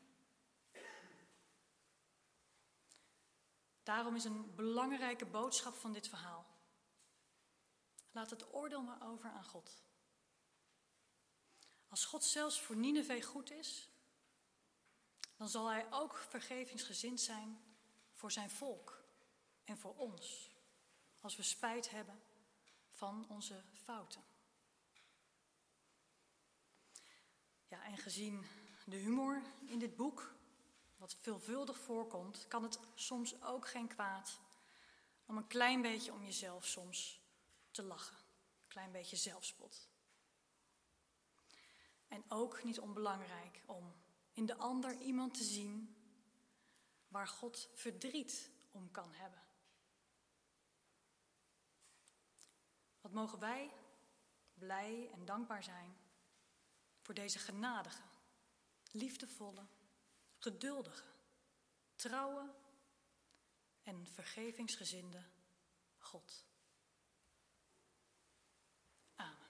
Daarom is een belangrijke boodschap van dit verhaal: laat het oordeel maar over aan God. Als God zelfs voor Nineve goed is, dan zal hij ook vergevingsgezind zijn voor zijn volk en voor ons, als we spijt hebben van onze fouten. Ja, en gezien de humor in dit boek, wat veelvuldig voorkomt, kan het soms ook geen kwaad om een klein beetje om jezelf soms te lachen. Een klein beetje zelfspot. En ook niet onbelangrijk om in de ander iemand te zien waar God verdriet om kan hebben. Wat mogen wij blij en dankbaar zijn voor deze genadige, liefdevolle, geduldige, trouwe en vergevingsgezinde God. Amen.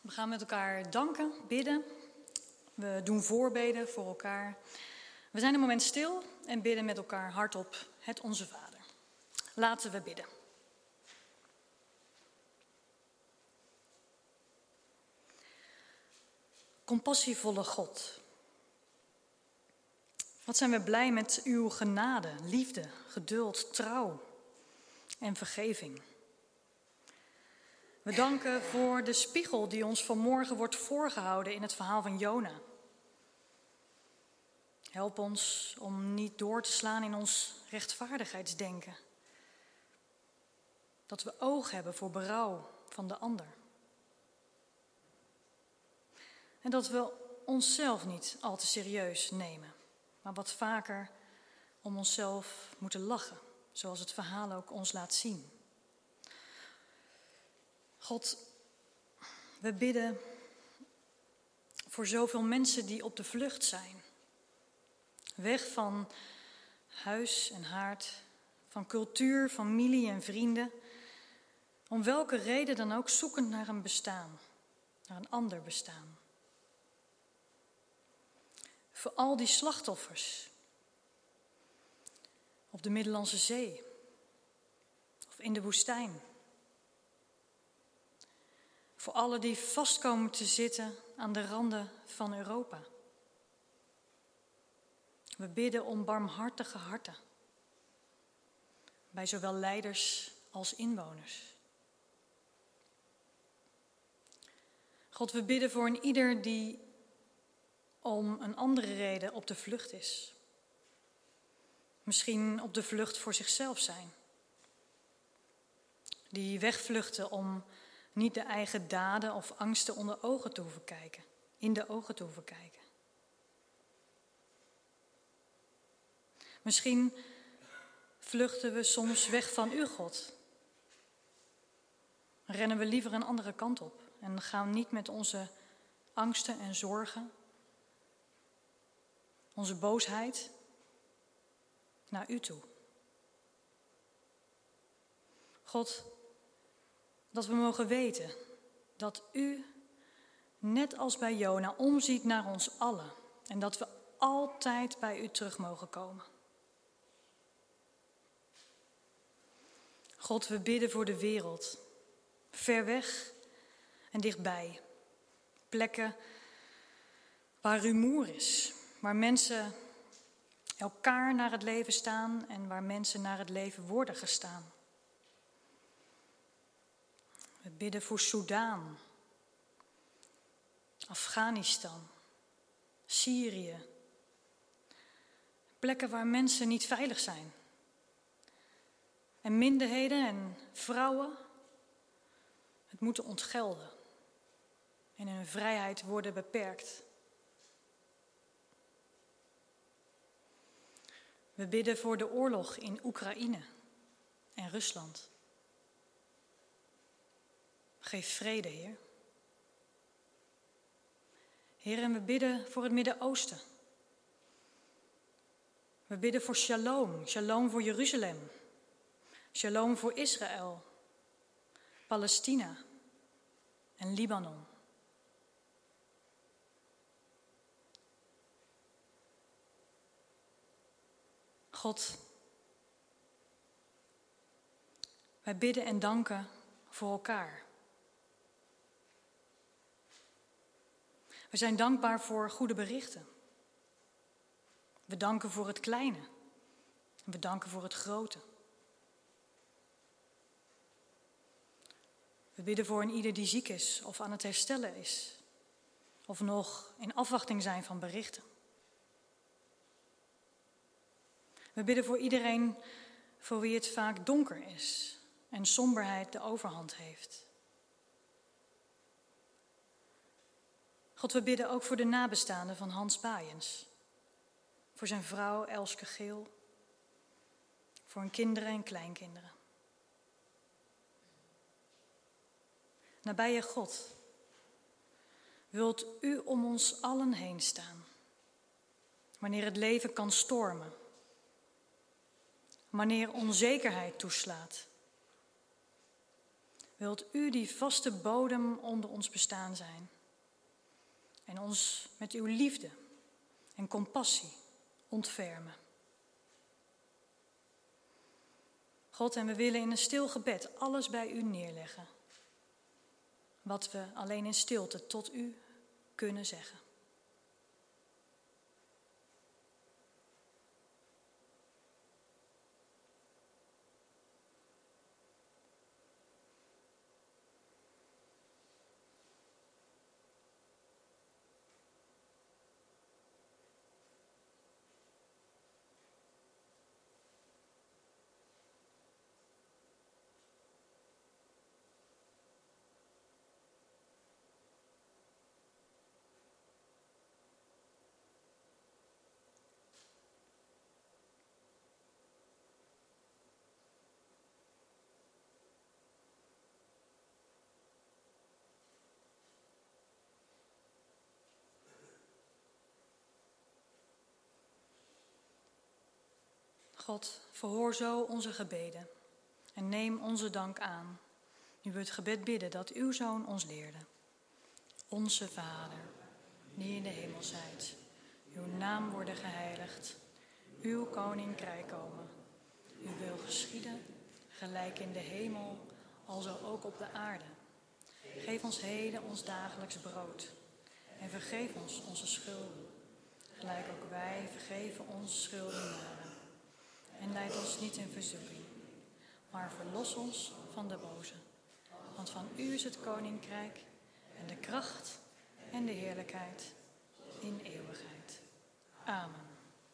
We gaan met elkaar danken, bidden. We doen voorbeden voor elkaar. We zijn een moment stil en bidden met elkaar hardop het Onze Vader. Laten we bidden. Compassievolle God, wat zijn we blij met uw genade, liefde, geduld, trouw en vergeving. We danken voor de spiegel die ons vanmorgen wordt voorgehouden in het verhaal van Jona. Help ons om niet door te slaan in ons rechtvaardigheidsdenken. Dat we oog hebben voor berouw van de ander. En dat we onszelf niet al te serieus nemen, maar wat vaker om onszelf moeten lachen, zoals het verhaal ook ons laat zien. God, we bidden voor zoveel mensen die op de vlucht zijn. Weg van huis en haard, van cultuur, familie en vrienden. Om welke reden dan ook zoekend naar een bestaan, naar een ander bestaan. Voor al die slachtoffers op de Middellandse Zee of in de woestijn. Voor allen die vastkomen te zitten aan de randen van Europa. We bidden om barmhartige harten. Bij zowel leiders als inwoners. God, we bidden voor een ieder die om een andere reden op de vlucht is. Misschien op de vlucht voor zichzelf zijn. Die wegvluchten om niet de eigen daden of angsten onder ogen te hoeven kijken, in de ogen te hoeven kijken. Misschien vluchten we soms weg van u, God. Rennen we liever een andere kant op en gaan niet met onze angsten en zorgen, onze boosheid, naar u toe. God, dat we mogen weten dat u, net als bij Jona, omziet naar ons allen. En dat we altijd bij u terug mogen komen. God, we bidden voor de wereld. Ver weg en dichtbij. Plekken waar rumoer is. Waar mensen elkaar naar het leven staan en waar mensen naar het leven worden gestaan. We bidden voor Soudaan, Afghanistan, Syrië. Plekken waar mensen niet veilig zijn. En minderheden en vrouwen het moeten ontgelden. En hun vrijheid worden beperkt. We bidden voor de oorlog in Oekraïne en Rusland. Geef vrede, Heer. Heer, en we bidden voor het Midden-Oosten. We bidden voor shalom, shalom voor Jeruzalem. Shalom voor Israël, Palestina en Libanon. God, wij bidden en danken voor elkaar. We zijn dankbaar voor goede berichten. We danken voor het kleine. En we danken voor het grote. We bidden voor een ieder die ziek is of aan het herstellen is. Of nog in afwachting zijn van berichten. We bidden voor iedereen voor wie het vaak donker is en somberheid de overhand heeft. God, we bidden ook voor de nabestaanden van Hans Baaiens. Voor zijn vrouw Elske Geel. Voor hun kinderen en kleinkinderen. Nabije God, wilt u om ons allen heen staan. Wanneer het leven kan stormen. Wanneer onzekerheid toeslaat. wilt u die vaste bodem onder ons bestaan zijn. En ons met uw liefde en compassie ontfermen. God, en we willen in een stil gebed alles bij u neerleggen. Wat we alleen in stilte tot u kunnen zeggen. God, verhoor zo onze gebeden en neem onze dank aan, nu we het gebed bidden dat uw Zoon ons leerde. Onze Vader, die in de hemel zijt, uw naam worden geheiligd, uw koninkrijk komen. Uw wil geschieden, gelijk in de hemel, alzo ook op de aarde. Geef ons heden ons dagelijks brood en vergeef ons onze schulden, gelijk ook wij vergeven onze schuldenaren. En leid ons niet in verzoeking, maar verlos ons van de boze. Want van u is het koninkrijk en de kracht en de heerlijkheid in eeuwigheid. Amen.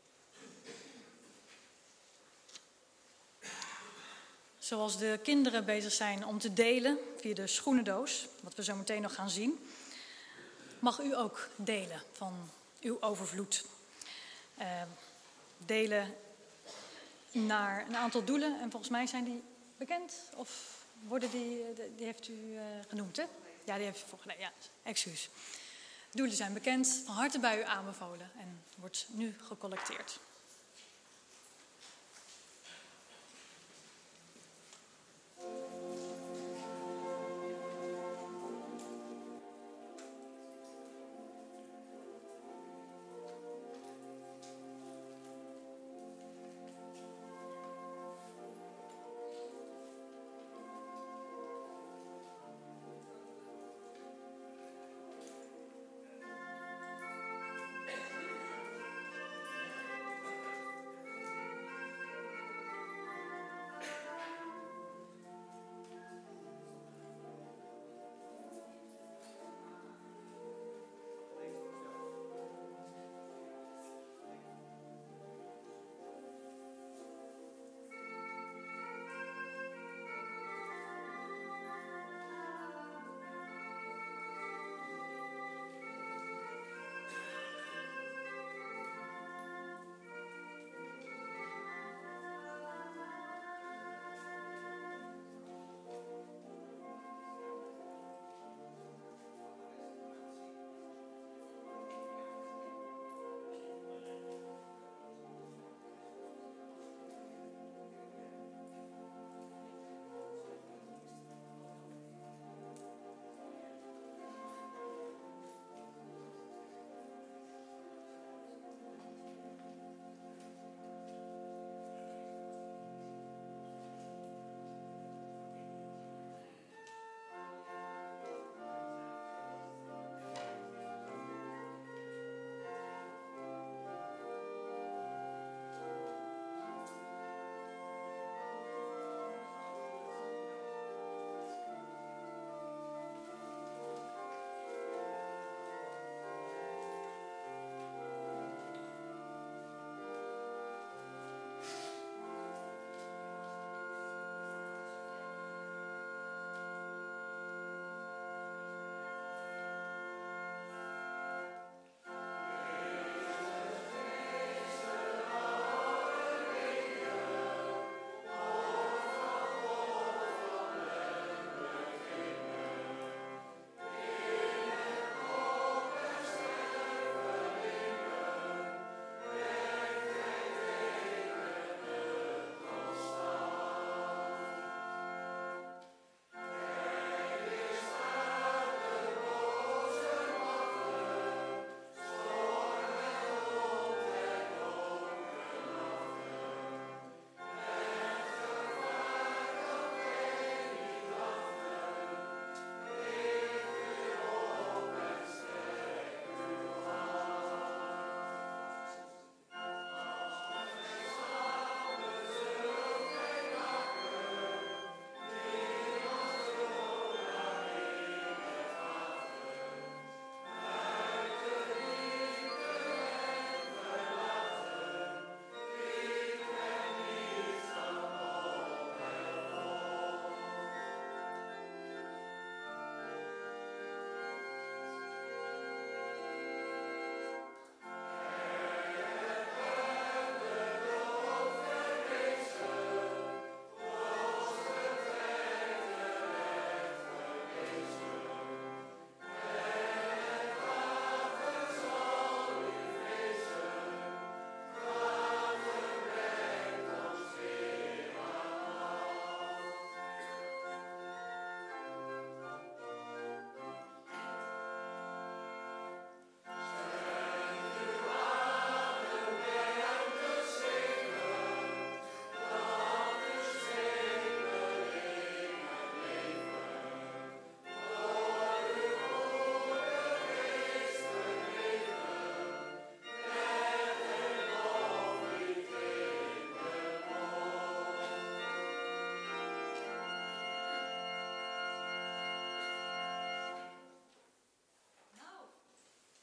Zoals de kinderen bezig zijn om te delen via de schoenendoos, wat we zo meteen nog gaan zien, mag u ook delen van uw overvloed. Uh, delen naar een aantal doelen. En volgens mij zijn die bekend. Of worden die, die heeft u uh, genoemd, hè? Ja, die heeft u volgens mij. Ja, excuus. Doelen zijn bekend, van harte bij u aanbevolen en wordt nu gecollecteerd.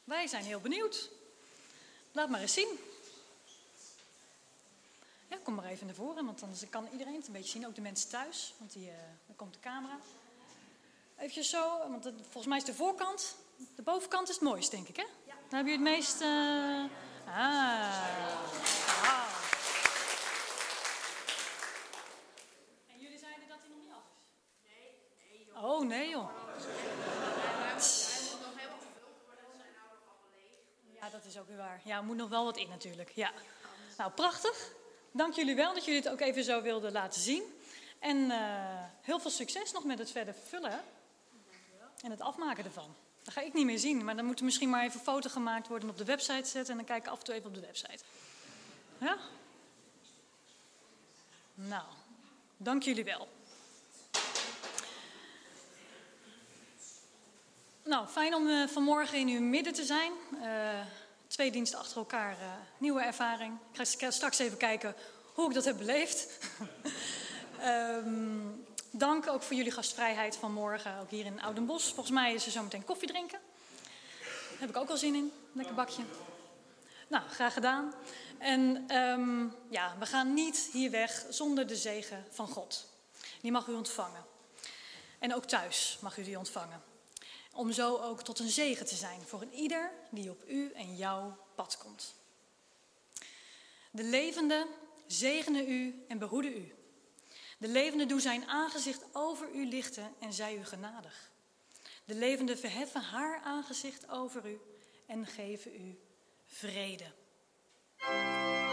Wij zijn heel benieuwd. Laat maar eens zien. Ja, kom maar even naar voren, want dan kan iedereen het een beetje zien. Ook de mensen thuis, want die, uh, dan komt de camera. Even zo, want het, volgens mij is de voorkant, de bovenkant is het mooist, denk ik, hè? Ja. Dan heb je het meest... Uh... Ah. Wow. En jullie zeiden dat hij nog niet af is? Nee, nee joh. Oh, nee joh. Ja, dat is ook weer waar. Ja, er moet nog wel wat in natuurlijk. Ja. Nou, prachtig. Dank jullie wel dat jullie het ook even zo wilden laten zien. En uh, heel veel succes nog met het verder vullen. Hè? En het afmaken ervan. Dat ga ik niet meer zien, maar dan moet er misschien maar even een foto gemaakt worden en op de website zetten. En dan kijk ik af en toe even op de website. Ja? Nou, dank jullie wel. Nou, fijn om uh, vanmorgen in uw midden te zijn. Uh, twee diensten achter elkaar, uh, nieuwe ervaring. Ik ga straks even kijken hoe ik dat heb beleefd. um, dank ook voor jullie gastvrijheid vanmorgen, ook hier in Oudenbosch. Volgens mij is er zo meteen koffie drinken. Daar heb ik ook wel zin in, lekker bakje. Nou, graag gedaan. En um, ja, we gaan niet hier weg zonder de zegen van God. Die mag u ontvangen. En ook thuis mag u die ontvangen. Om zo ook tot een zegen te zijn voor een ieder die op u en jouw pad komt. De levende zegene u en behoede u. De levende doe zijn aangezicht over u lichten en zij u genadig. De levende verheffen haar aangezicht over u en geven u vrede.